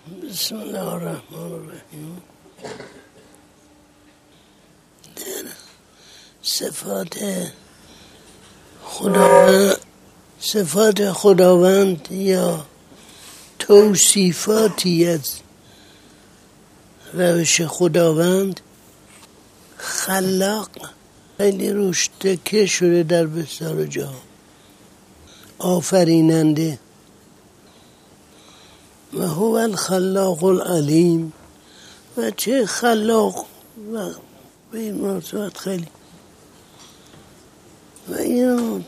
بسم الله الرحمن الرحیم. در صفات خداوند یا توصیفاتی از روش خداوند، خلاق خیلی روش تکیه شده در بسیار جا، آفریننده، و هو الخلاق العلیم، و چه خلاق و به این مناسبت خیلی و این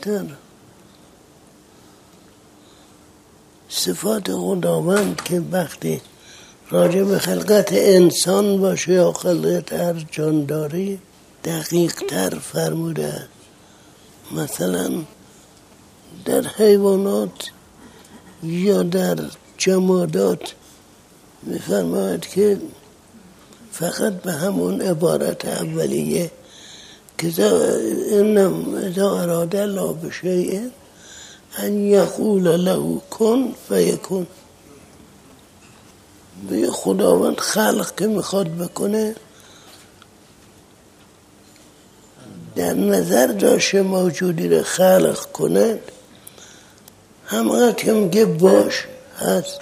صفات خداوند که وقتی راجع به خلقت انسان باشه یا خلقت هر جانداری دقیق تر فرموده است. مثلا در حیوانات یا در جمادات میفرماید که فقط به همون عبارت اولیه که اذا اراد الله بشیء ان یقول له کن فیکون، به خداوند خلق که میخواد بکنه در نظر داشته موجودی رو خلق کنه، همه که میگه باش هست.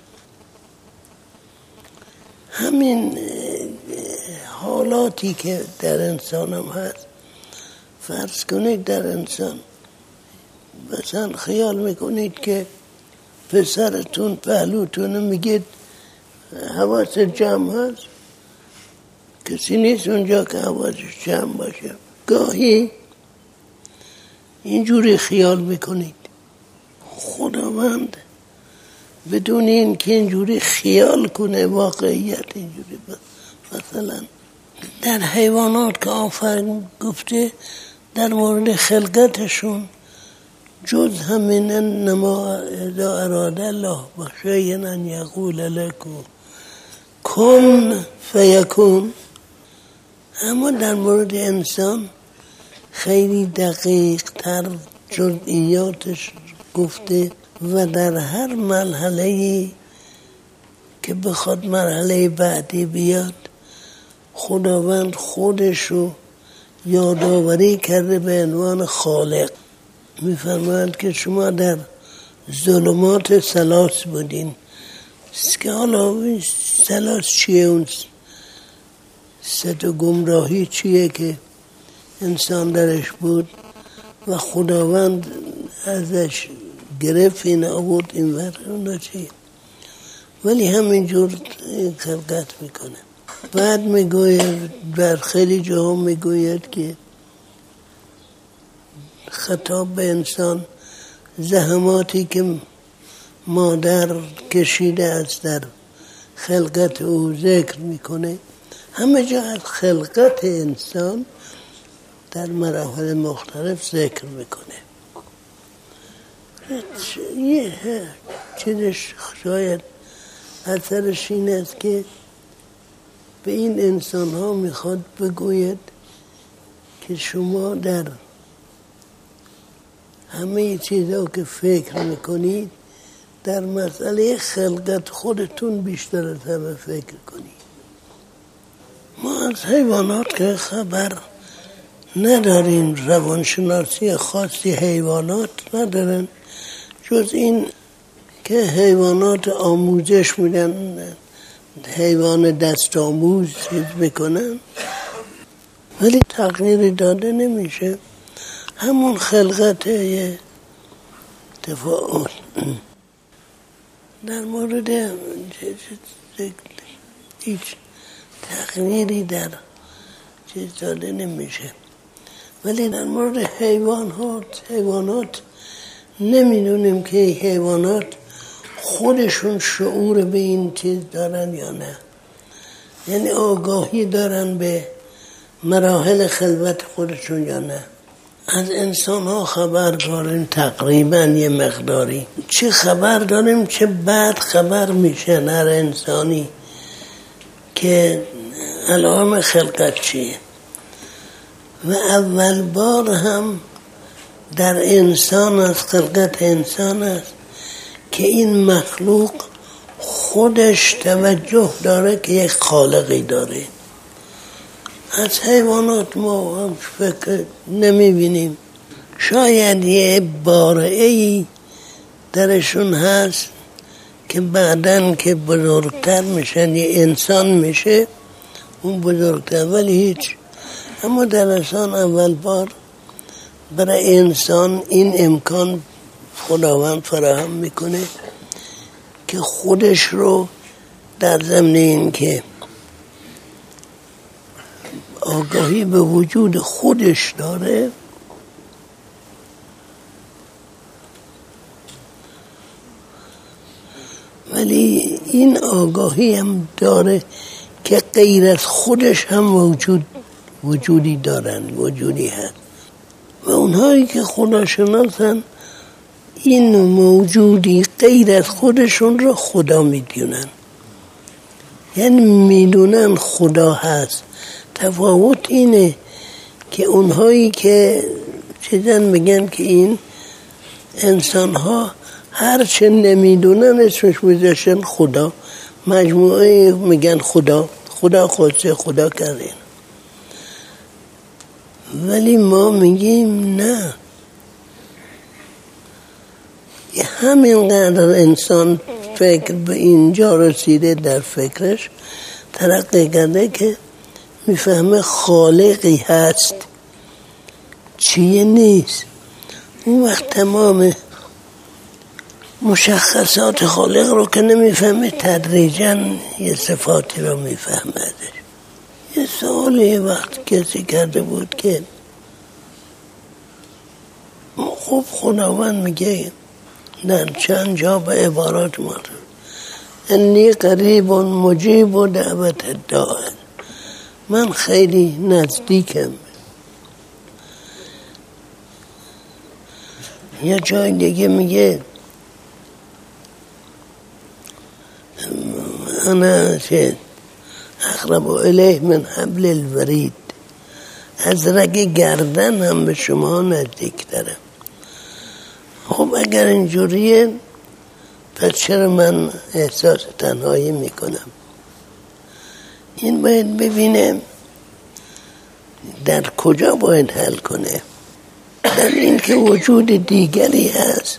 همین حالاتی که در انسان هم هست، فرض کنید در انسان مثلا خیال میکنید که پسرتون پهلوتون میگید حواس جمع هست، کسی نیست اونجا که حواسش جمع باشه. گاهی اینجوری خیال میکنید. خداوند بدون این که اینجوری خیال کنه واقعیت اینجوری مثلا در حیوانات که آفرین گفته در مورد خلقتشون جز همین نما اذا اراد الله بشیء ان یقول لکم کن فیکون، اما در مورد انسان خیلی دقیق تر جزئیاتش گفته و در هر مرحله‌ای که بخواد مرحله بعدی بیاد خداوند خودشو یادآوری کرده به عنوان خالق. میفرماید که شما در ظلمات ثلاث بودین، که حالا ثلاث چیه؟ اون سه تا گمراهی چیه که انسان درش بود و خداوند ازش گرفت این آورد این ور چیه، ولی همینجور خلقت میکنه. بعد میگوید در خیلی جاها میگوید که خطاب به انسان زحماتی که مادر کشیده است در خلقت او ذکر میکنه. همه جا از خلقت انسان در مراحل مختلف ذکر میکنه. یه چیزش شاید اثرش این است که به این انسان ها میخواد بگوید که شما در همه چیزها که فکر میکنید در مسئله خلقت خودتون بیشتر از همه فکر کنید. ما از حیوانات که خبر نداریم، روانشناسی خاصی حیوانات ندارن جز این که حیوانات آموزش میدن، حیوان دست آموز چیز میکنن، ولی تغییری داده نمیشه. همون خلقت یه تفاعل در مورد هیچ تغییری در چیز داده نمیشه. ولی در مورد حیوانات نمیدونیم که حیوانات خودشون شعور به این چیز دارن یا نه، یعنی آگاهی دارن به مراحل خلقت خودشون یا نه. از انسان ها خبر داریم تقریبا یه مقداری، چه خبر داریم چه بعد خبر میشه هر انسانی که علائم خلقت چیه. و اول بار هم در انسان از خلقت انسان است که این مخلوق خودش توجه داره که یک خالقی داره. از حیوانات ما هم فکر نمیبینیم. شاید یه بارعه‌ای درشون هست که بعدن که بزرگتر میشن یه انسان میشه اون بزرگتر، ولی هیچ. اما در انسان اول بار برای انسان این امکان خداوند فراهم میکنه که خودش رو در ضمن این که آگاهی به وجود خودش داره، ولی این آگاهی هم داره که غیر از خودش هم وجودی دارن، وجودی هست. و اونهایی که خدا شناسن این موجودی غیر از خودشون رو خدا میدونن، یعنی میدونن خدا هست. تفاوت اینه که اونهایی که چیزن میگن که این انسان ها هرچه نمیدونن اسمش میذاشن خدا، مجموعه میگن خدا خودشه، خدا کرده. ولی ما میگیم نه، همینقدر انسان فکر به اینجا رسیده در فکرش ترقی کرده که میفهمه خالقی هست، چیه نیست. اون وقت تمام مشخصات خالق رو که نمیفهمه تدریجاً یه صفاتی رو میفهمه. یه سوال یه وقت کسی کرده بود که خب خداوند میگه در چند جا به عبارات ما انی قریب مجیب دعوت الداع، من خیلی نزدیکم. یه جای دیگه میگه انا اقرب الیه من حبل الورید، از رگ گردن هم به شما نزدیک ترم. خب اگر اینجوریه پس چرا من احساس تنهایی میکنم؟ این باید ببینم در کجا باید حل کنه. در این که وجود دیگری هست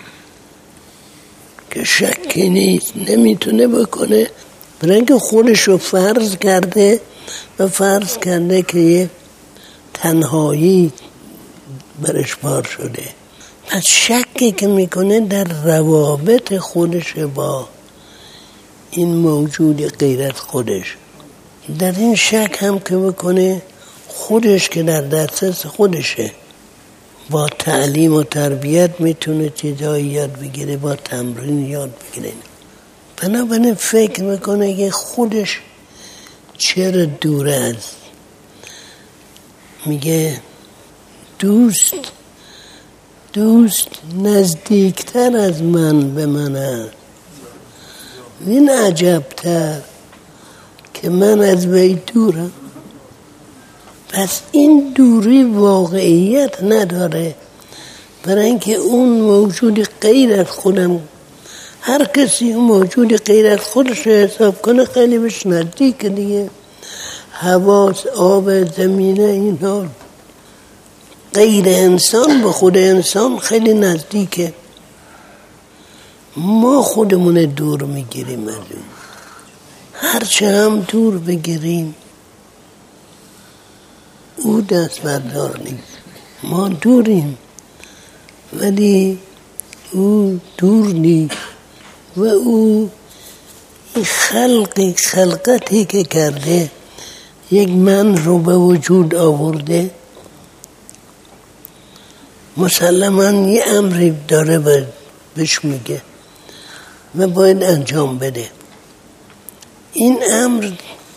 که شکی نیست نمیتونه بکنه، برای اینکه خودش رو فرض کرده و فرض کرده که یه تنهایی برش بار شده. پس شکی که میکنه در روابط خودش با این موجود غیر از خودش. در این شک هم که بکنه خودش که در دسترس خودشه، با تعلیم و تربیت میتونه چیزایی یاد بگیره، با تمرین یاد بگیره. بنابراین فکر میکنه که خودش چرا دوره است. میگه دوست نزدیکتر از من به من است، این عجبتر که من از وی دورم. پس این دوری واقعیت نداره، برای اینکه اون موجود غیر از خودم، هر کسی اون موجود غیر از خودش رو حساب کنه خیلی بهش نزدیک دیگه. هوا، آب، زمینه، اینا غیر انسان به خود انسان خیلی نزدیکه. ما خودمون دور میگیریم از اون. هرچه هم دور بگیریم او دست بردار نیست. ما دوریم ولی او دور نیست. و او خلقتی که کرده، یک من رو به وجود آورده، مسلماً یه امری داره بهش میگه و باید انجام بده. این امر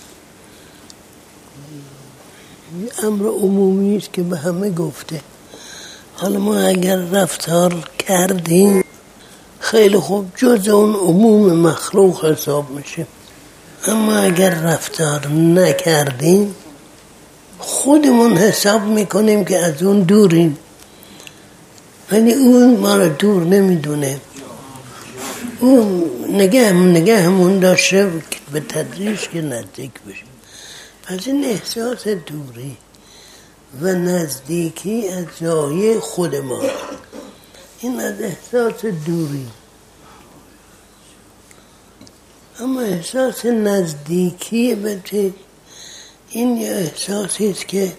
عمومی است که به همه گفته. حالا ما اگر رفتار کردیم خیلی خوب، جز اون عموم مخلوق حساب میشه. اما اگر رفتار نکردیم خودمون حساب میکنیم که از اون دوریم، ولی اون ما رو دور نمیدونه. اون نگهمون داشته که به تدریج که نزدیک بشیم. پس این احساس دوری و نزدیکی از جای خود ما، این از احساس دوری. اما احساس نزدیکی بچه این یه احساسی است که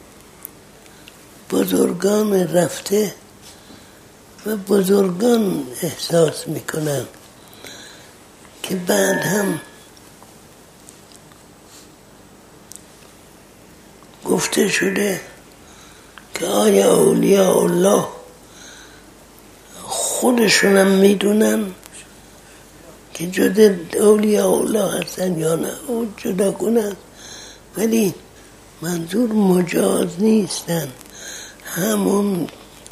بزرگان رفته و بزرگان احساس میکنن که بعد هم گفته شده که آیا اولیاء الله خودشونم میدونن که جدا اولیاء الله هستن یا نه، او جدا کنن، ولی منظور مجاز نیستن. همون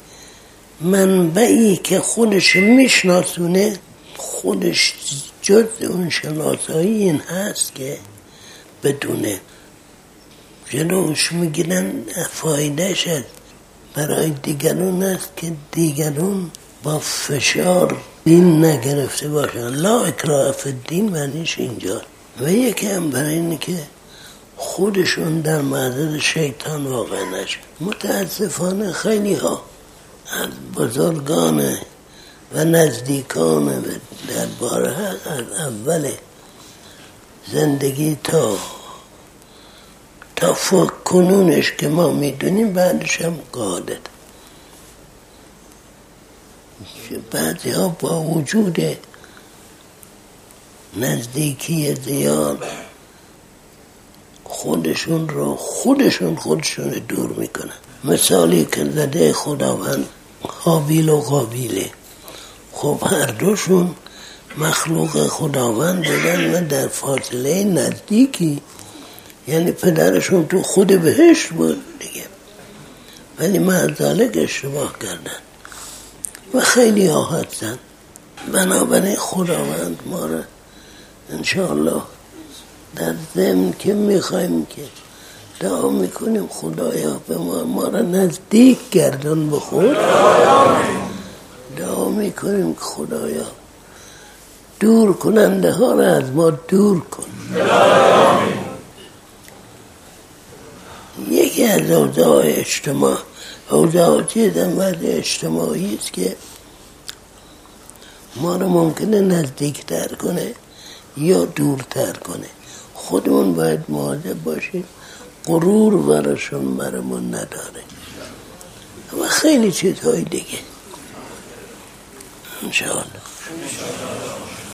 منبعی که خودش میشناسونه خودش جز اون شناسایی این هست که بدونه، جلوش میگیرن. فایدهش برای دیگرون است که دیگرون با فشار دین نگرفته باشن. لا اکراه فی الدین معنیش اینجا. و یکی هم برای اینه که خودشون در معرض شیطان واقع نشن. متاسفانه خیلی ها از بزرگان و نزدیکان درباره از اول زندگی تا کنونش که ما میدونیم بعدش هم قاعدت. بعضی ها با وجود نزدیکی زیاد خودشون دور میکنن. مثالی که زده خداوند هابیل و قابیله، خب هر دوشون مخلوق خداوند بودن و در فاصله نزدیکی، یعنی پدرشون تو خود بهشت بود دیگه، ولی معذالک اشتباه کردن و خیلی ها هستن. بنابراین خداوند ما را انشاءالله در ضمن که میخوایم که دعا میکنیم خدایا به ما را نزدیک گردان به خود، دعا میکنیم که خدایا دور کننده ها را از ما دور کن. یکی از اوضاع اجتماعی است که ما را ممکنه نزدیکتر کنه یا دورتر کنه. خودمون باید مواظب باشیم غرور برامون نداره و خیلی چیزهای دیگه انشاءالله.